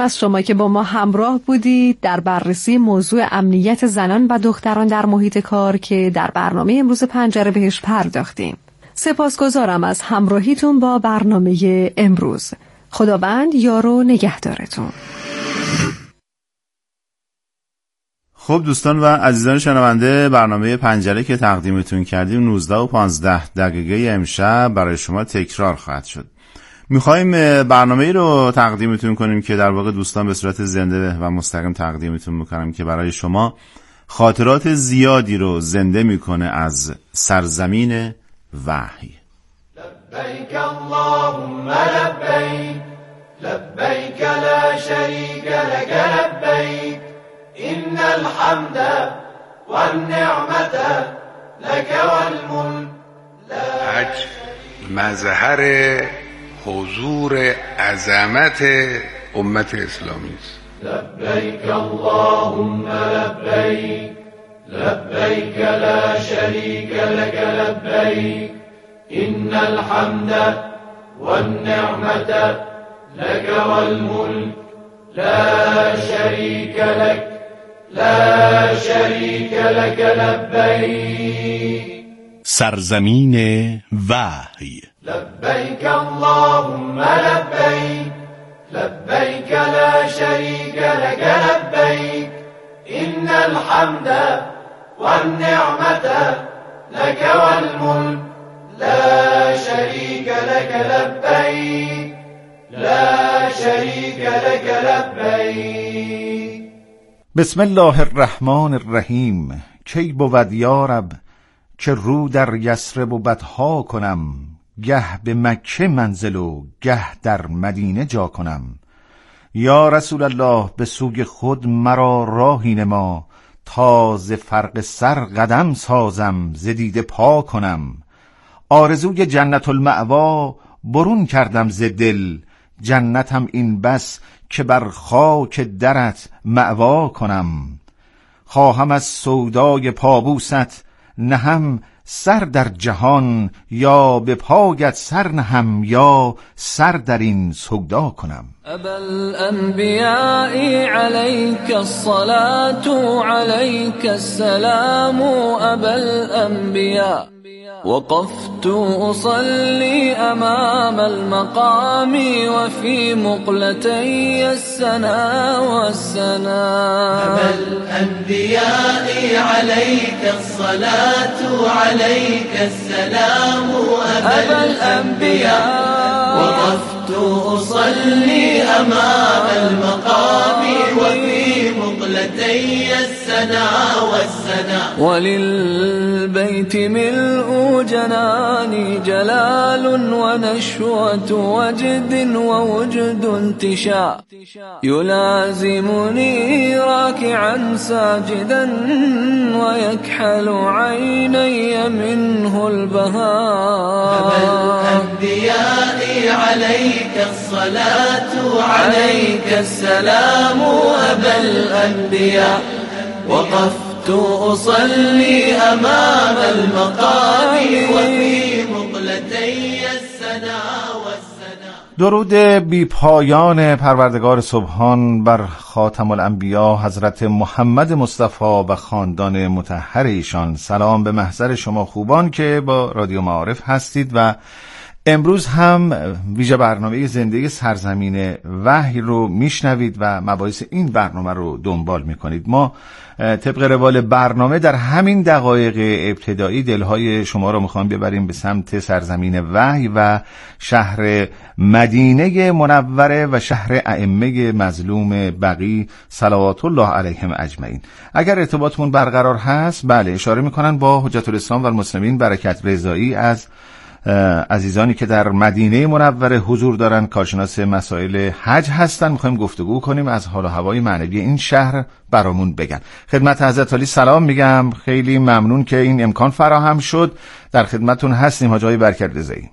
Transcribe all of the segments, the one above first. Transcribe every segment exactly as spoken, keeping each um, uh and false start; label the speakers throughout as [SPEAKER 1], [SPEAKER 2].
[SPEAKER 1] از شما که با ما همراه بودید در بررسی موضوع امنیت زنان و دختران در محیط کار که در برنامه امروز پنجره بهش پرداختیم. سپاسگزارم از همراهیتون با برنامه امروز. خداوند یار و نگهدارتون.
[SPEAKER 2] خب دوستان و عزیزان شنونده، برنامه پنجره که تقدیمتون کردیم نوزده و پانزده دقیقه امشب برای شما تکرار خواهد شد. میخوایم برنامه‌ای رو تقدیمتون کنیم که در واقع دوستان به صورت زنده و مستقیم تقدیمتون میکنم که برای شما خاطرات زیادی رو زنده میکنه از سرزمین وحی.
[SPEAKER 3] لبیک اللهم لبیک لبیک لا شریک لک لبیک ان الحمد والنعمت لك والملك.
[SPEAKER 4] حج مظهر حضور عظمت امت اسلامی است.
[SPEAKER 3] لبیک اللهم لبیک لبیک لا شریک لك لبیک ان الحمد والنعمت لك والملك لا شریک لك لا شریک لك لبیک.
[SPEAKER 5] سرزمین وحی.
[SPEAKER 3] لبیک اللهم لبیک لبیک لا شریک لك لبیک ان الحمد والنعمت لك والملك لا شریک لك لبیک لا شریک لك لبیک.
[SPEAKER 6] بسم الله الرحمن الرحیم. کی بود یارب که رو در یثرب و بطحا کنم، گه به مکه منزل و گه در مدینه جا کنم. یا رسول الله به سوی خود مرا راهی نما، تا ز فرق سر قدم سازم ز دیده پا کنم. آرزوی جنت المأوا برون کردم ز دل، جنتم این بس که بر خاک درت مأوا کنم. خواهم از سودای پابوست نهم سر در جهان، یا به پایت سر نهم یا سر در این سودا کنم.
[SPEAKER 7] ابا الانبیاء علیک الصلاة علیک السلام. ابا الانبیاء وقفت أصلي أمام المقام وفي مقلتي السنا والسنا.
[SPEAKER 3] أبا الأنبياء عليك الصلاة عليك السلام. أبا الأنبياء وقفت أصلي أمام المقام وفي مقلتي السنا والسنا.
[SPEAKER 7] وللبيت ملء جناني جلال ونشوة وجد ووجد انتشاء، يلازمني راكعا ساجدا ويكحل عيني منه البهاء.
[SPEAKER 3] أبا الأنبياء عليك الصلاة عليك السلام. أبا الأنبياء وقفت أصلي أمام المقام وفي مقلتي السنا والسنا.
[SPEAKER 6] درود بی پایان پروردگار سبحان بر خاتم الانبیا حضرت محمد مصطفی و خاندان مطهر ایشان. سلام به محضر شما خوبان که با رادیو معارف هستید و امروز هم ویژه برنامه زنده سرزمین وحی رو میشنوید و مباحث این برنامه رو دنبال میکنید. ما طبق روال برنامه در همین دقایق ابتدایی دلهای شما رو میخوام ببریم به سمت سرزمین وحی و شهر مدینه منوره و شهر ائمه مظلوم بقی صلوات الله علیهم اجمعین. اگر ارتباطمون برقرار هست، بله، اشاره میکنن با حجت الاسلام و المسلمین برکت رضایی از عزیزانی که در مدینه منوره حضور دارن، کارشناس مسائل حج هستن. میخوایم گفتگو کنیم، از حال و هوای معنوی این شهر برامون بگن. خدمت حضرت عالی سلام میگم، خیلی ممنون که این امکان فراهم شد. در خدمتون هستیم حاج آقای برکت رضایی.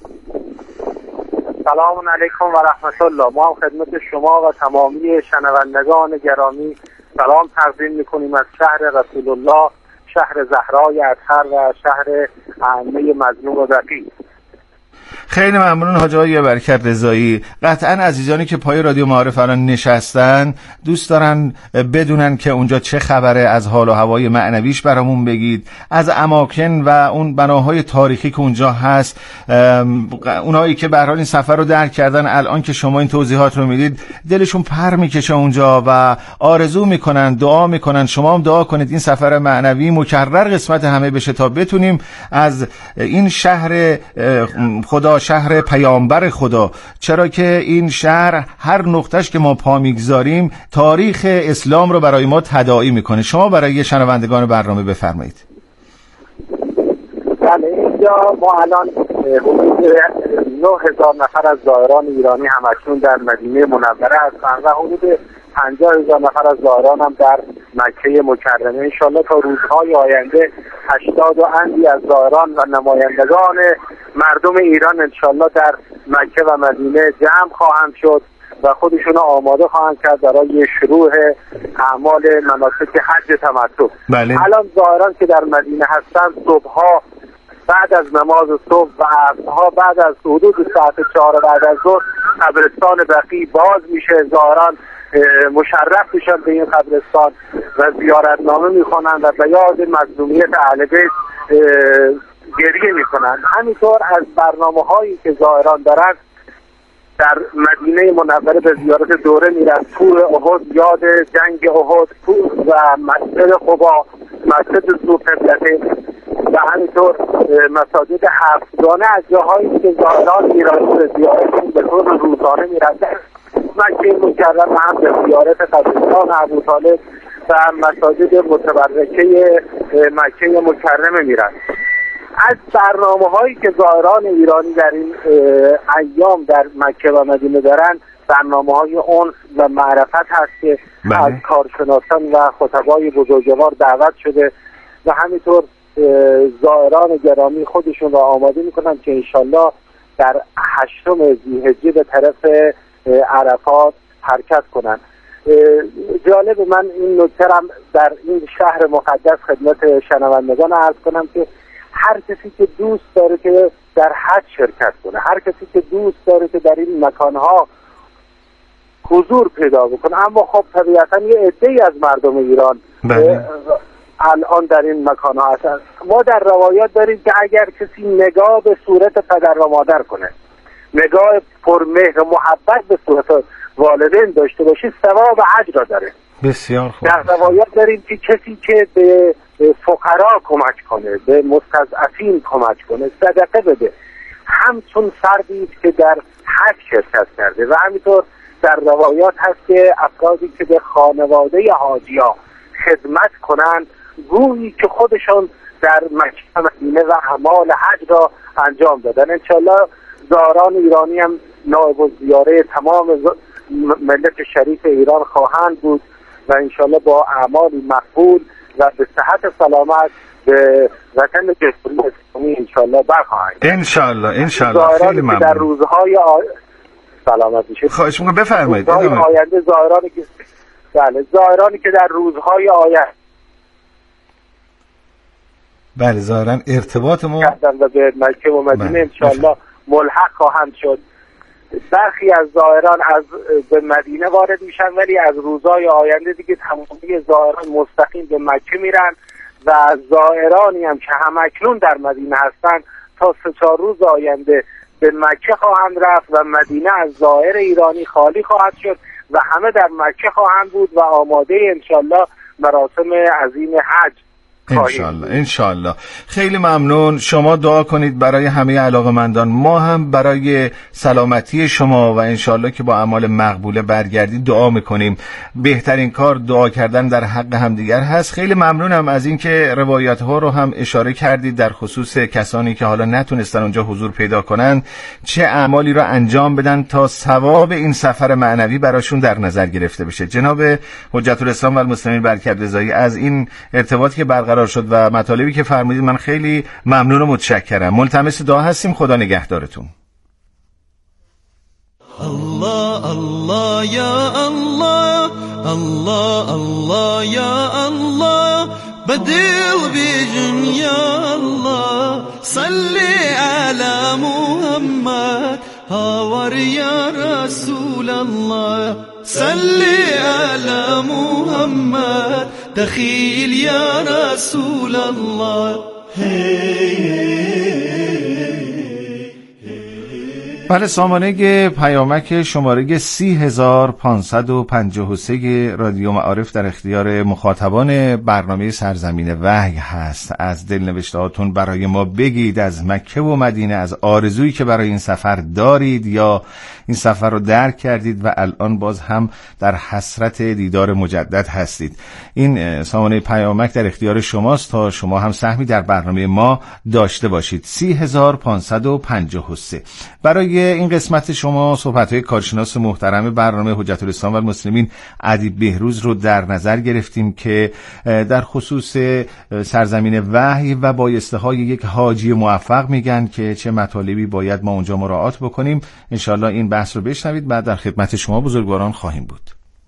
[SPEAKER 8] سلام علیکم و رحمت الله. ما هم خدمت شما و تمامی شنوندگان گرامی سلام تقدیم میکنیم از شهر رسول الله، شهر زهرای اطهر و شهر ائمه مظلوم و بقی.
[SPEAKER 6] خیلی ممنون حاج آقای برکت رضایی. قطعا عزیزانی که پای رادیو معارف الان نشستن دوست دارن بدونن که اونجا چه خبره، از حال و هوای معنویش برامون بگید، از اماکن و اون بناهای تاریخی که اونجا هست. اونایی که به هر حال این سفر رو درک کردن الان که شما این توضیحات رو میدید دلشون پر میکشه اونجا و آرزو میکنن، دعا میکنن. شما هم دعا کنید این سفر معنوی مکرر قسمت همه بشه تا بتونیم از این شهر خدا، شهر پیامبر خدا، چرا که این شهر هر نقطهش که ما پا میگذاریم تاریخ اسلام رو برای ما تداعی میکنه. شما برای شنوندگان برنامه بفرمایید.
[SPEAKER 8] بله، اینجا ما الان حدود نه هزار نفر از زائران ایرانی همکنون در مدینه منوره هستند و حدود پنجاه هزار نفر از زائران هم در مکه مکرمه. انشالله تا روزهای آینده هشتاد و اندی از زائران و نمایندگان مردم ایران انشالله در مکه و مدینه جمع خواهند شد و خودشون آماده خواهند کرد برای شروع اعمال مناسک حج تمتع.
[SPEAKER 6] بله.
[SPEAKER 8] الان زائران که در مدینه هستند صبحها بعد از نماز صبح و عصرها بعد از حدود ساعت چهار بعد از ظهر قبرستان بقیع باز میشه. زائران مشرف میشن به این قبرستان و زیارتنامه میخونن و به یاد مظلومیت اهل بیت گریه میکنن. همینطور از برنامه هایی که زائران دارن در مدینه منوره به زیارت دوره میرن، کوه احد یاد جنگ احد و مسجد قبا، مسجد ذوالقبلتین و همینطور مساجد هفتگانه از جاهایی که زائران ایرانی به زیارت به طور روزانه میرن. مکه مکرمه هم به زیارت قبرستان ابوطالب و مساجد متبرکه مکه مکرمه میرن. از برنامه هایی که زائران ایرانی در این ایام در مکه و مدینه دارن برنامه های انس و معرفت هست که از کارشناسان و خطبای بزرگوار دعوت شده و همینطور زائران گرامی خودشون را آماده میکنن که انشالله در هشتم ذی‌حجه به طرف عرفات حرکت کنن. جالب من این نکته را در این شهر مقدس خدمت شنوندگان عرض کنم که هر کسی که دوست داره که در حج شرکت کنه، هر کسی که دوست داره که در این مکانها حضور پیدا بکنه، اما خب طبیعتا یه عده‌ای از مردم ایران الان در این مکانها هستن. ما در روایات داریم که اگر کسی نگاه به صورت پدر و مادر کنه، نگاه پرمهر و محبت به صورت والدین داشته باشه، ثواب حج را داره.
[SPEAKER 6] بسیار خوب.
[SPEAKER 8] در روایات داریم که کسی که به فقرا کمک کنه، به مستضعفین کمک کنه، صدقه بده، همچون فردی که در حج شرکت کرده. و همینطور در روایات هست که افرادی که به خانواده حاجی‌ها خدمت کنن گویی که خودشان در مکه مدینه و اعمال حج را انجام دادن. انشالله زائران ایرانی هم نائب الزیاره تمام ملت شریف ایران خواهند بود و انشالله با اعمالی مقبول و به صحت سلامت به وطن جمهوری اسلامی انشالله برخواهند.
[SPEAKER 6] انشالله انشالله. خیلی ممنون.
[SPEAKER 8] در روزهای آ... سلامت میشه.
[SPEAKER 6] خواهش می‌کنم بفرمایید.
[SPEAKER 8] روزهای آینده زائرانی که بله زائرانی که در روزهای آینده
[SPEAKER 6] بله زائران ارتباط ما
[SPEAKER 8] کردن و به مکه و مدینه انشالله ملحق خواهند شد. برخی از زائران از به مدینه وارد میشن ولی از روزهای آینده دیگه تمامی زائران مستقیم به مکه میرن و زائرانی هم که همکنون در مدینه هستن تا سه چهار روز آینده به مکه خواهند رفت و مدینه از زائر ایرانی خالی خواهد شد و همه در مکه خواهند بود و آماده انشالله مراسم عظیم حج.
[SPEAKER 6] انشالله انشالله. خیلی ممنون. شما دعا کنید برای همه علاقه‌مندان، ما هم برای سلامتی شما و انشالله که با اعمال مقبوله برگردید دعا میکنیم. بهترین کار دعا کردن در حق همدیگر هست. خیلی ممنونم از اینکه روایت ها رو هم اشاره کردید در خصوص کسانی که حالا نتونستن اونجا حضور پیدا کنن چه اعمالی را انجام بدن تا ثواب این سفر معنوی براشون در نظر گرفته بشه. جناب حجت الاسلام و المسلمین برکت رضایی از این ارتباطی که برقرار شد و مطالبی که فرمودید من خیلی ممنون و متشکرم. ملتمس دعا هستیم. خدا نگهدارتون.
[SPEAKER 3] الله الله یا الله، الله الله یا الله، بدل بیجن یا الله، صل على محمد هاور يا رسول الله صل على محمد دخيل يا رسول الله.
[SPEAKER 6] بله، سامانه پیامک شماره سی هزار پانصد و پنجاه و سه رادیو معارف در اختیار مخاطبان برنامه سرزمین وحی هست. از دلنوشتهاتون برای ما بگید، از مکه و مدینه، از آرزویی که برای این سفر دارید یا این سفر رو درک کردید و الان باز هم در حسرت دیدار مجدد هستید. این سامانه پیامک در اختیار شماست تا شما هم سهمی در برنامه ما داشته باشید. سی هزار پانصد و پنجاه و سه. برای این قسمت شما صحبت‌های کارشناس محترم برنامه حجت الاسلام و المسلمین ادیب بهروز رو در نظر گرفتیم که در خصوص سرزمین وحی و بایسته‌های یک حاجی موفق میگن که چه مطالبی باید ما اونجا مراعات بکنیم. انشالله این بحث رو بشنوید، بعد در خدمت شما بزرگواران خواهیم بود.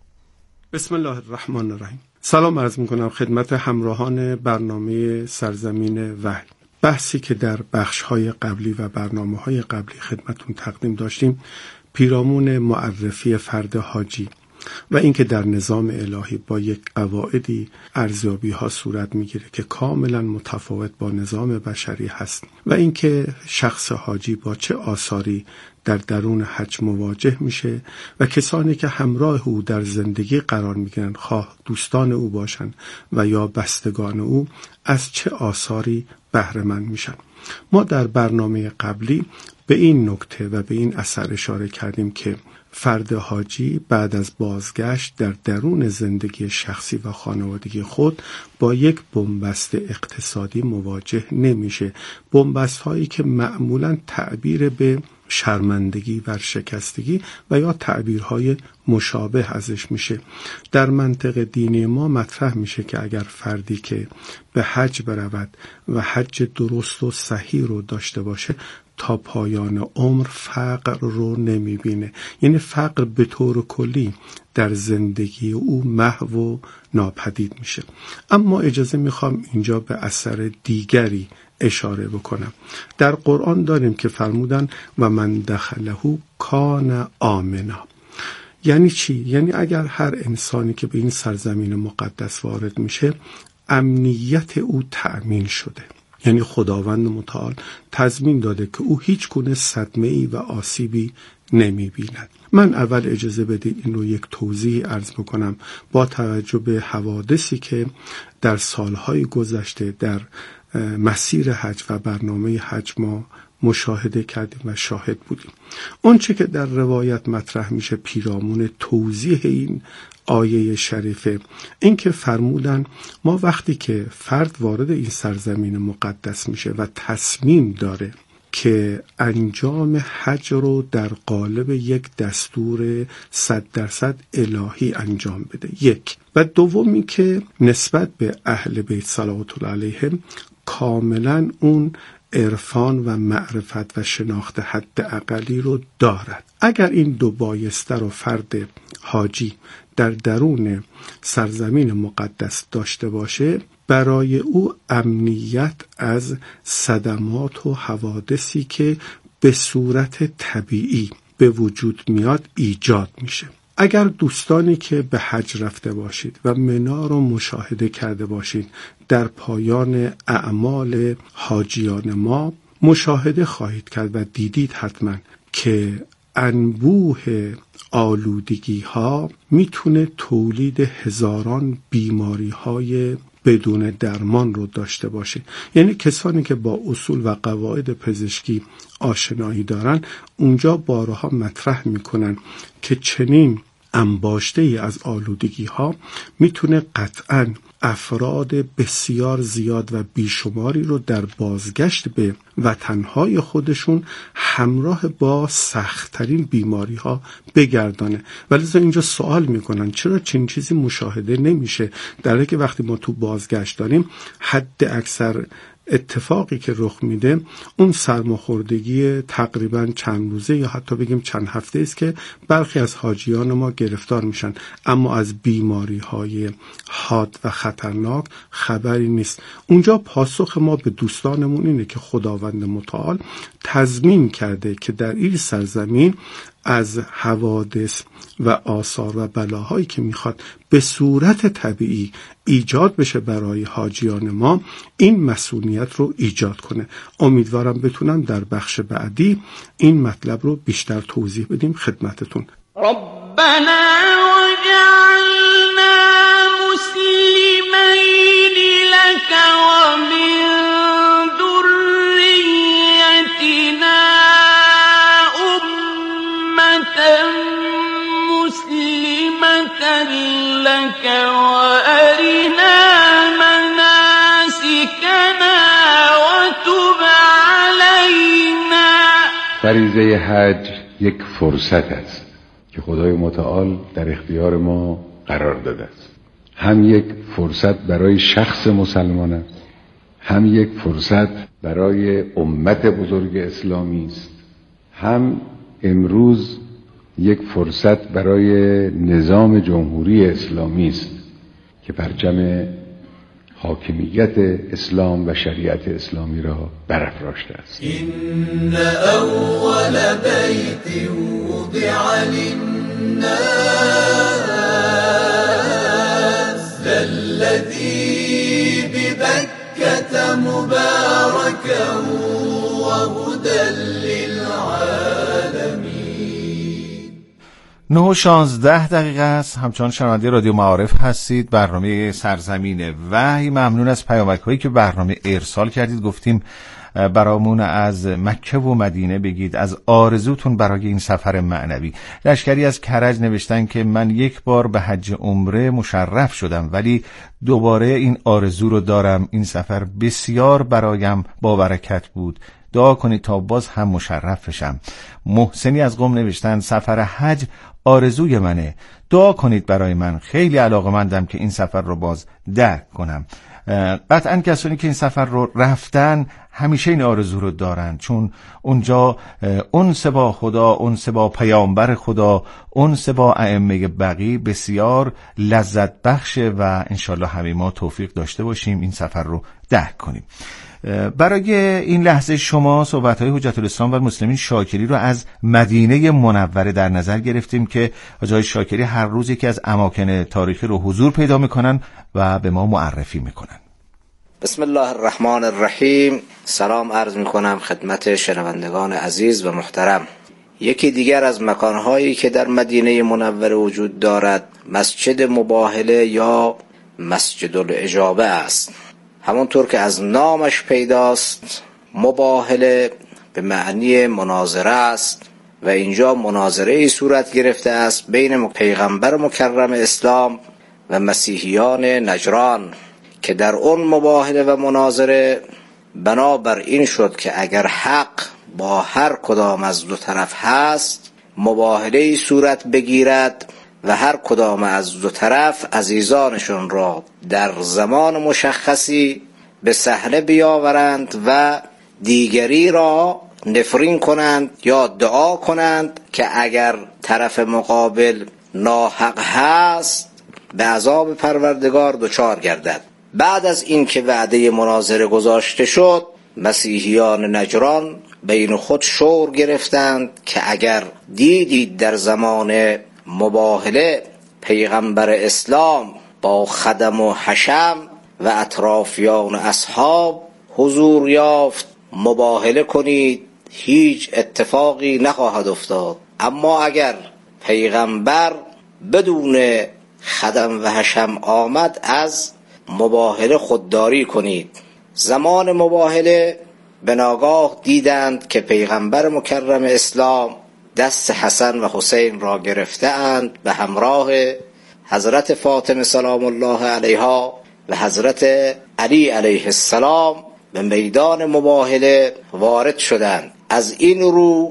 [SPEAKER 9] بسم الله الرحمن الرحیم. سلام عرض میکنم خدمت همراهان برنامه سرزمین وحی. بحثی که در بخش‌های قبلی و برنامه‌های قبلی خدمتون تقدیم داشتیم پیرامون معرفی فرد حاجی و اینکه در نظام الهی با یک قواعدی ارزیابی‌ها صورت می‌گیره که کاملا متفاوت با نظام بشری هست و اینکه شخص حاجی با چه آثاری در درون حج مواجه میشه و کسانی که همراه او در زندگی قرار میگیرن، خواه دوستان او باشن و یا بستگان او، از چه آثاری بهره مند میشن. ما در برنامه قبلی به این نکته و به این اثر اشاره کردیم که فرد حاجی بعد از بازگشت در درون زندگی شخصی و خانوادگی خود با یک بنبست اقتصادی مواجه نمیشه. بنبست هایی که معمولاً تعبیر به شرمندگی، ورشکستگی و یا تعبیرهای مشابه ازش میشه. در منطق دینی ما مطرح میشه که اگر فردی که به حج برود و حج درست و صحیح رو داشته باشه تا پایان عمر فقر رو نمیبینه، یعنی فقر به طور کلی در زندگی او محو و ناپدید میشه. اما اجازه میخوام اینجا به اثر دیگری اشاره بکنم. در قرآن داریم که فرمودن و من دخله کان آمنا. یعنی چی؟ یعنی اگر هر انسانی که به این سرزمین مقدس وارد میشه امنیت او تأمین شده، یعنی خداوند متعال تضمین داده که او هیچ گونه صدمه‌ای و آسیبی نمی بیند. من اول اجازه بدید این رو یک توضیح عرض بکنم با توجه به حوادثی که در سالهای گذشته در مسیر حج و برنامه حج ما مشاهده کردیم و شاهد بودیم. اون چه که در روایت مطرح میشه پیرامون توضیح این آیه شریفه، این که فرمودن ما وقتی که فرد وارد این سرزمین مقدس میشه و تصمیم داره که انجام حج رو در قالب یک دستور صد درصد الهی انجام بده، یک، و دومی که نسبت به اهل بیت صلوات الله علیهم کاملا اون عرفان و معرفت و شناخت حد اقلی رو دارد. اگر این دو بایسته رو فرد حاجی در درون سرزمین مقدس داشته باشه، برای او امنیت از صدمات و حوادثی که به صورت طبیعی به وجود میاد ایجاد میشه. اگر دوستانی که به حج رفته باشید و منا رو مشاهده کرده باشید، در پایان اعمال حاجیان ما مشاهده خواهید کرد و دیدید حتما که انبوه آلودگی ها میتونه تولید هزاران بیماری های بدون درمان رو داشته باشه. یعنی کسانی که با اصول و قواعد پزشکی آشنایی دارن اونجا بارها مطرح میکنن که چنین انباشته ای از آلودگی ها میتونه قطعاً افراد بسیار زیاد و بیشماری رو در بازگشت به وطنهای خودشون همراه با سخت‌ترین بیماری ها بگردانه. ولی اینجا سوال میکنن چرا چنین چیزی مشاهده نمیشه، در حالی که وقتی ما تو بازگشت داریم حد اکثر اتفاقی که رخ میده اون سرماخوردگی تقریبا چند روزه یا حتی بگیم چند هفته است که برخی از حاجیان ما گرفتار میشن، اما از بیماری های حاد و خطرناک خبری نیست. اونجا پاسخ ما به دوستانمون اینه که خداوند متعال تضمین کرده که در این سرزمین از حوادث و آثار و بلاهایی که میخواد به صورت طبیعی ایجاد بشه برای حاجیان ما، این مسئولیت رو ایجاد کنه. امیدوارم بتونم در بخش بعدی این مطلب رو بیشتر توضیح بدیم خدمتتون.
[SPEAKER 3] ربنا وجعلنا مسلمین لك ومن ذریتنا امة مسلمة لك وارنا مناسکنا وتب علینا.
[SPEAKER 4] فریضه حج یک فرصت است که خدای متعال در اختیار ما قرار داده است. هم یک فرصت برای شخص مسلمان است، هم یک فرصت برای امت بزرگ اسلامی است، هم امروز یک فرصت برای نظام جمهوری اسلامی است که پرچم حاکمیت اسلام و شریعت اسلامی را برافراشته است.
[SPEAKER 3] این اول بیت وضع للناس الذی ببکة مبارکا وهدى للعالمین.
[SPEAKER 6] نه و شانزده دقیقه است. همچنان شنونده رادیو معارف هستید. برنامه سرزمین وحی. ممنون از پیامک هایی که برنامه ارسال کردید. گفتیم برامون از مکه و مدینه بگید، از آرزوتون برای این سفر معنوی. لشکری از کرج نوشتن که من یک بار به حج عمره مشرف شدم ولی دوباره این آرزو رو دارم. این سفر بسیار برایم با برکت بود. دعا کنید تا باز هم مشرف بشم. محسنی از قم نوشتن سفر حج آرزوی منه، دعا کنید برای من. خیلی علاقه‌مندم که این سفر رو باز درک کنم. قطعا کسانی که این سفر رو رفتن همیشه این آرزو رو دارن، چون اونجا انس با خدا، انس با پیامبر خدا، انس با ائمه بقی بسیار لذت بخشه و انشالله همه ما توفیق داشته باشیم این سفر رو درک کنیم. برای این لحظه شما صحبت‌های حجت الاسلام و المسلمین شاکری رو از مدینه منوره در نظر گرفتیم که حاجی شاکری هر روز یکی از اماکن تاریخی رو حضور پیدا میکنن و به ما معرفی میکنن.
[SPEAKER 10] بسم الله الرحمن الرحیم. سلام عرض میکنم خدمت شنوندگان عزیز و محترم. یکی دیگر از مکانهایی که در مدینه منوره وجود دارد مسجد مباهله یا مسجد الاجابه است. همونطور که از نامش پیداست، مباهله به معنی مناظره است و اینجا مناظره صورت گرفته است بین پیغمبر مکرم اسلام و مسیحیان نجران که در اون مباهله و مناظره بنابر این شد که اگر حق با هر کدام از دو طرف هست مباهله صورت بگیرد و هر کدام از دو طرف عزیزانشون را در زمان مشخصی به صحنه بیاورند و دیگری را نفرین کنند یا دعا کنند که اگر طرف مقابل ناحق هست به عذاب پروردگار دچار گردد. بعد از این که وعده مناظره گذاشته شد، مسیحیان نجران بین خود شور گرفتند که اگر دیدید در زمان مباهله پیغمبر اسلام با خدم و حشم و اطرافیان و اصحاب حضور یافت، مباهله کنید، هیچ اتفاقی نخواهد افتاد. اما اگر پیغمبر بدون خدم و حشم آمد از مباهله خودداری کنید. زمان مباهله به ناگاه دیدند که پیغمبر مکرم اسلام دست حسن و حسین را گرفته اند به همراه حضرت فاطمه سلام الله علیها و حضرت علی علیه السلام به میدان مباهله وارد شدند. از این رو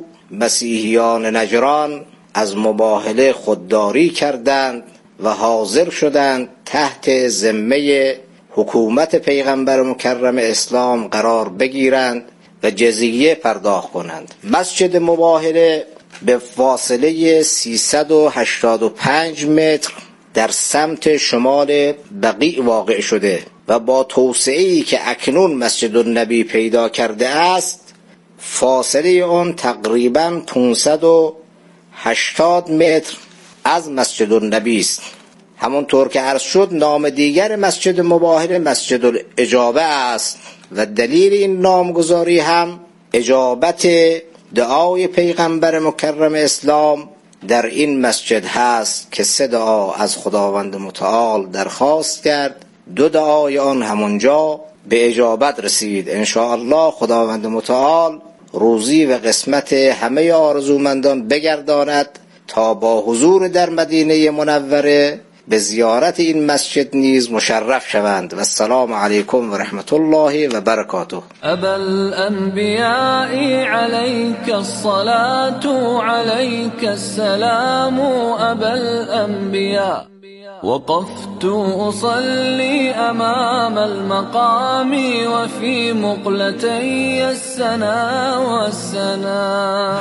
[SPEAKER 10] مسیحیان نجران از مباهله خودداری کردند و حاضر شدند تحت ذمه حکومت پیغمبر مکرم اسلام قرار بگیرند و جزیه پرداخت کنند. مسجد مباهله به فاصله سیصد و هشتاد و پنج متر در سمت شمال بقیع واقع شده و با توسعه‌ای که اکنون مسجد النبی پیدا کرده است، فاصله آن تقریباً پانصد و هشتاد متر از مسجد النبی است. همونطور که عرض شد، نام دیگر مسجد مباهله مسجد الاجابه است و دلیل این نامگذاری هم اجابت دعای پیغمبر مکرم اسلام در این مسجد هست که سه دعا از خداوند متعال درخواست کرد، دو دعای آن همونجا به اجابت رسید. ان شاء الله خداوند متعال روزی و قسمت همه آرزومندان بگرداند تا با حضور در مدینه منوره به زیارت این مسجد نیز مشرف شوند. و السلام علیکم و رحمت الله و برکاته.
[SPEAKER 7] ابا الانبیاء علیک الصلاة علیک السلام ابا الانبیاء وقفت اصلي امام المقام وفي مقلتي السنا والسنا.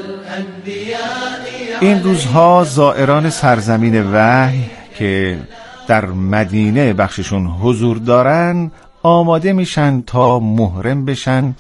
[SPEAKER 6] این روزها زائران سرزمین وحی که در مدینه بخششون حضور دارن آماده میشن تا محرم بشن،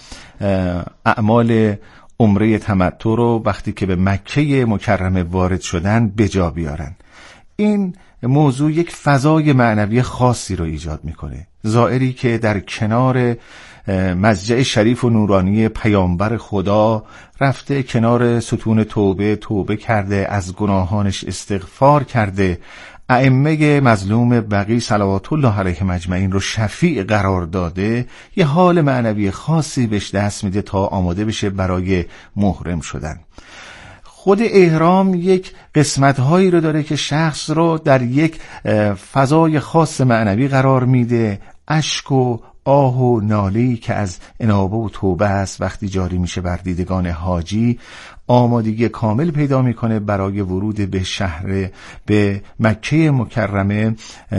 [SPEAKER 6] اعمال عمره تمتع رو وقتی که به مکه مکرمه وارد شدن به جا بیارن. این موضوع یک فضای معنوی خاصی رو ایجاد میکنه. زائری که در کنار مسجد شریف و نورانی پیامبر خدا رفته، کنار ستون توبه توبه کرده، از گناهانش استغفار کرده، ائمه مظلوم بقی صلوات الله علیهم اجمعین رو شفیع قرار داده، یه حال معنوی خاصی بهش دست میده تا آماده بشه برای محرم شدن. خود احرام یک قسمت‌هایی رو داره که شخص رو در یک فضای خاص معنوی قرار میده. اشک و آه و ناله‌ای که از انابه و توبه است وقتی جاری میشه بر دیدگان حاجی، آمادگی کامل پیدا میکنه برای ورود به شهر به مکه مکرمه،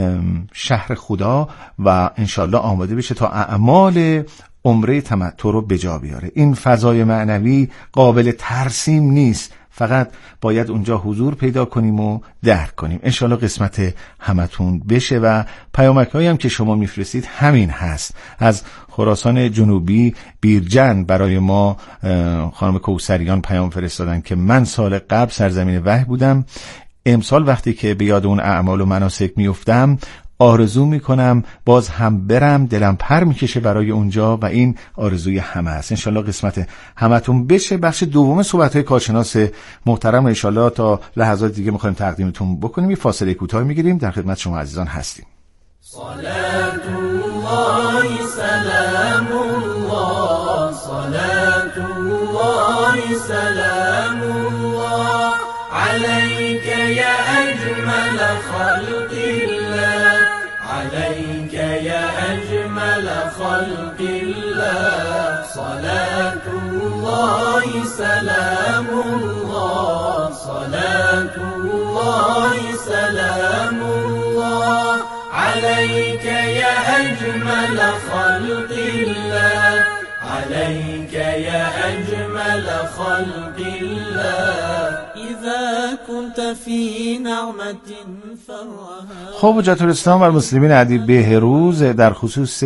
[SPEAKER 6] شهر خدا، و انشالله آماده بشه تا اعمال عمره تمتع رو به جا بیاره. این فضای معنوی قابل ترسیم نیست، فقط باید اونجا حضور پیدا کنیم و درک کنیم. انشالله قسمت همتون بشه. و پیامک‌هایی هم که شما میفرستید همین هست. از خراسان جنوبی بیرجن برای ما خانم کوثریان پیام فرستادن که من سال قبل سرزمین وحی بودم، امسال وقتی که به یاد اون اعمال و مناسک میافتم آرزو میکنم باز هم برم، دلم پر میکشه برای اونجا و این آرزوی همه است. انشالله قسمت همتون بشه. بخش دوم صحبت‌های کارشناس محترم انشالله تا لحظات دیگه میخوایم تقدیمتون بکنیم. یه فاصله کوتاه میگیریم، در خدمت شما عزیزان هستیم.
[SPEAKER 3] صلاة الله سلام الله صلاة الله سلام الله عليك يا أجمل خلق الله عليك يا أجمل خلق الله صلاة الله سلام الله صلاة الله سلام الله عليك يا أجمل خلق الله عليك يا أجمل خلق الله إذا كنت في نعمة فرها.
[SPEAKER 6] خب حجت الاسلام و المسلمین ادیب بهروز در خصوص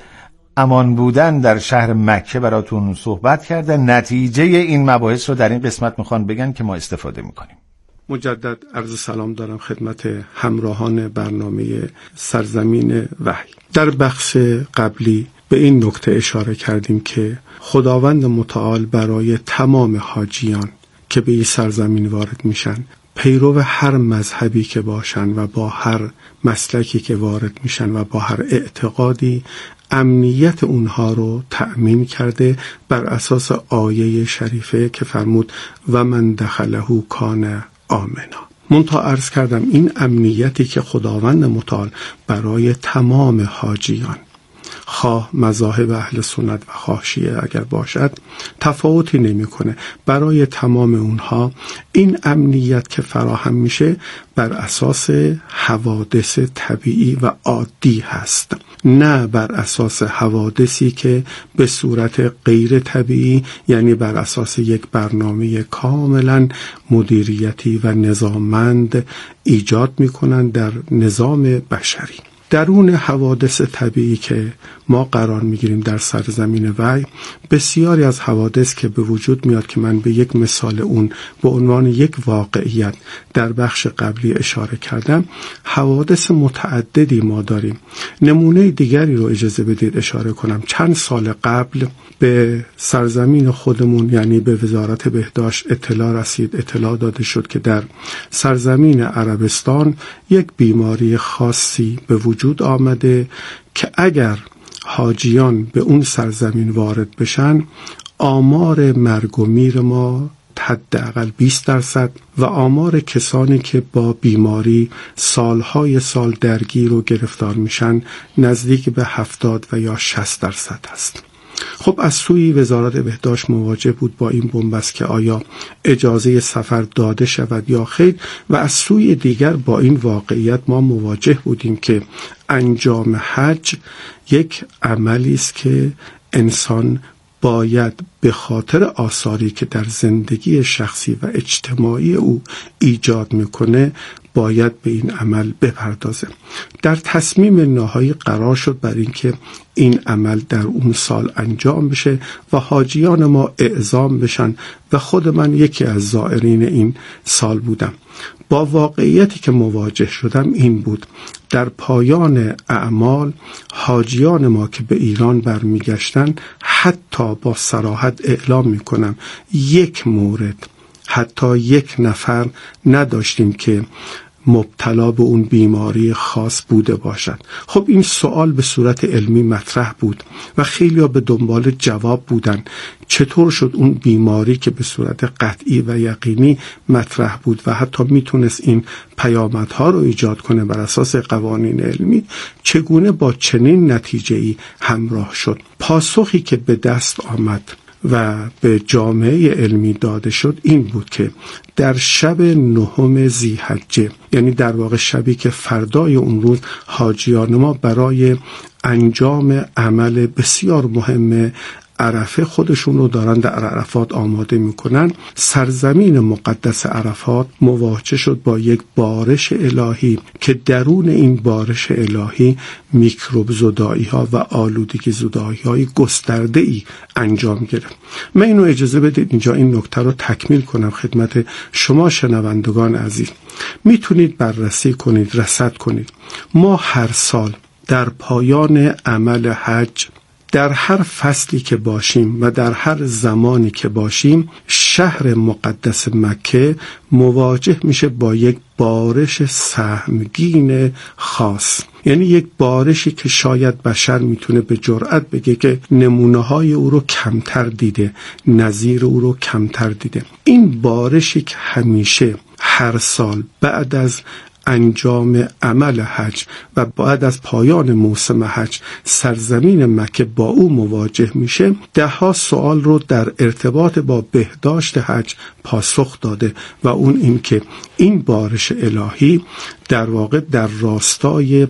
[SPEAKER 6] امان بودن در شهر مکه براتون صحبت کرده. نتیجه این مباحث رو در این قسمت میخوان بگن که ما استفاده میکنیم.
[SPEAKER 9] مجدد عرض سلام دارم خدمت همراهان برنامه سرزمین وحی. در بخش قبلی به این نکته اشاره کردیم که خداوند متعال برای تمام حاجیان که به این سرزمین وارد میشن، پیرو هر مذهبی که باشن و با هر مسلکی که وارد میشن و با هر اعتقادی، امنیت اونها رو تأمین کرده بر اساس آیه شریفه که فرمود و من دخله کان آمنا. منتها عرض کردم این امنیتی که خداوند متعال برای تمام حاجیان خواه مذاهب اهل سنت و خواه شیعه اگر باشد تفاوتی نمیکنه. برای تمام اونها این امنیت که فراهم میشه بر اساس حوادث طبیعی و عادی هست، نه بر اساس حوادثی که به صورت غیر طبیعی، یعنی بر اساس یک برنامه کاملا مدیریتی و نظاممند ایجاد میکنن در نظام بشری. درون حوادث طبیعی که ما قرار میگیریم در سرزمین وحی، بسیاری از حوادث که به وجود میاد که من به یک مثال اون به عنوان یک واقعیت در بخش قبلی اشاره کردم، حوادث متعددی ما داریم. نمونه دیگری رو اجازه بدید اشاره کنم. چند سال قبل به سرزمین خودمون یعنی به وزارت بهداشت اطلاع رسید، اطلاع داده شد که در سرزمین عربستان یک بیماری خاصی به وجود آمده که اگر حاجیان به اون سرزمین وارد بشن آمار مرگ و میر ما حداقل بیست درصد و آمار کسانی که با بیماری سالهای سال درگیر و گرفتار میشن نزدیک به هفتاد و یا شصت درصد هست. خب از سوی وزارت بهداشت مواجه بود با این بنبست که آیا اجازه سفر داده شود یا خیر، و از سوی دیگر با این واقعیت ما مواجه بودیم که انجام حج یک عملی است که انسان باید به خاطر آثاری که در زندگی شخصی و اجتماعی او ایجاد میکنه باید به این عمل بپردازه. در تصمیم نهایی قرار شد بر این که این عمل در اون سال انجام بشه و حاجیان ما اعزام بشن و خود من یکی از زائرین این سال بودم. با واقعیتی که مواجه شدم این بود: در پایان اعمال حاجیان ما که به ایران برمیگشتن حتی با صراحت اعلام میکنم یک مورد، حتی یک نفر نداشتیم که مبتلا به اون بیماری خاص بوده باشد. خب این سوال به صورت علمی مطرح بود و خیلی ها به دنبال جواب بودن چطور شد اون بیماری که به صورت قطعی و یقینی مطرح بود و حتی میتونست این پیامدها رو ایجاد کنه بر اساس قوانین علمی، چگونه با چنین نتیجه‌ای همراه شد. پاسخی که به دست آمد و به جامعه علمی داده شد این بود که در شب نهم ذی‌حجه، یعنی در واقع شبی که فردای اون روز حاجیان ما برای انجام عمل بسیار مهم عرفه خودشون رو دارن در عرفات آماده میکنن، سرزمین مقدس عرفات مواجه شد با یک بارش الهی که درون این بارش الهی میکروب زدایی ها و آلودگی زدایی های گسترده ای انجام گرفت. من اینو اجازه بدید اینجا این نکته رو تکمیل کنم خدمت شما شنوندگان عزیز. میتونید بررسی کنید، رصد کنید. ما هر سال در پایان عمل حج در هر فصلی که باشیم و در هر زمانی که باشیم شهر مقدس مکه مواجه میشه با یک بارش سهمگین خاص، یعنی یک بارشی که شاید بشر میتونه به جرئت بگه که نمونه های او رو کمتر دیده، نظیر او رو کمتر دیده. این بارشی که همیشه هر سال بعد از انجام عمل حج و بعد از پایان موسم حج سرزمین مکه با او مواجه میشه، ده ها سوال رو در ارتباط با بهداشت حج پاسخ داده و اون این که این بارش الهی در واقع در راستای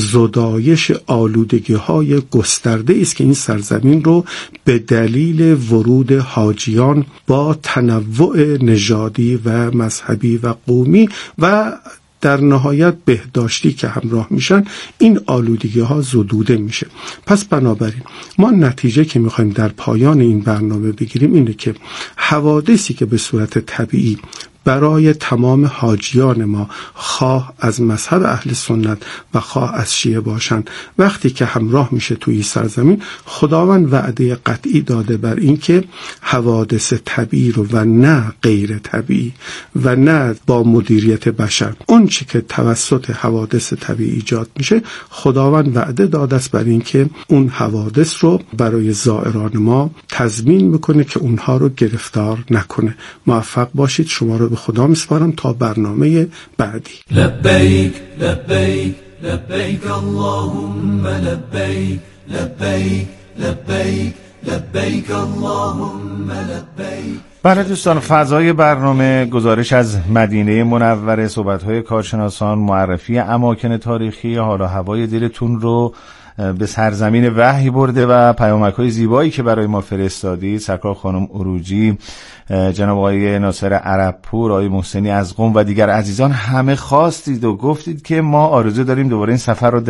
[SPEAKER 9] زدایش آلودگی های گسترده است که این سرزمین رو به دلیل ورود حاجیان با تنوع نژادی و مذهبی و قومی و در نهایت بهداشتی که همراه میشن این آلودگی ها زدوده میشه. پس بنابراین ما نتیجه که میخوایم در پایان این برنامه بگیریم اینه که حوادثی که به صورت طبیعی برای تمام حاجیان ما خواه از مذهب اهل سنت و خواه از شیعه باشند وقتی که همراه میشه توی سرزمین، خداوند وعده قطعی داده بر این که حوادث طبیعی رو و نه غیر طبیعی و نه با مدیریت بشر اون چی که توسط حوادث طبیعی ایجاد میشه، خداوند وعده داده است بر این که اون حوادث رو برای زائران ما تضمین میکنه که اونها رو گرفتار نکنه. موفق باشید. شما رو به خدا میسپارم تا برنامه بعدی.
[SPEAKER 3] لبیک لبیک لبیک اللهم لبیک لبيك لبيك لبيك اللهم لبيك.
[SPEAKER 6] بله دوستان، فضای برنامه گزارش از مدینه منوره، صحبت‌های کارشناسان، معرفی اماکن تاریخی، حال و هوای دلتون رو به سرزمین وحی برده و پیامک‌های زیبایی که برای ما فرستادید. سرکار خانم عروجی، جناب آقای ناصر عربپور، آقای محسنی از قم و دیگر عزیزان همه خواستید و گفتید که ما آرزو داریم دوباره این سفر رو